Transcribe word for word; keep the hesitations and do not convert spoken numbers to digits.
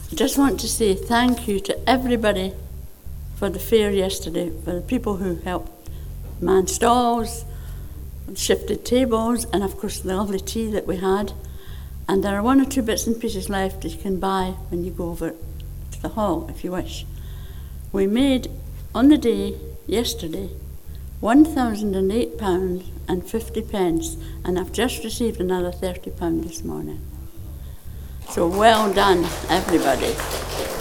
I just want to say thank you to everybody for the fair yesterday, for the people who helped man stalls, shifted tables, and of course the lovely tea that we had. And there are one or two bits and pieces left that you can buy when you go over to the hall, if you wish. We made, on the day, yesterday, one thousand eight pounds and fifty pence, and I've just received another thirty pounds this morning. So well done, everybody.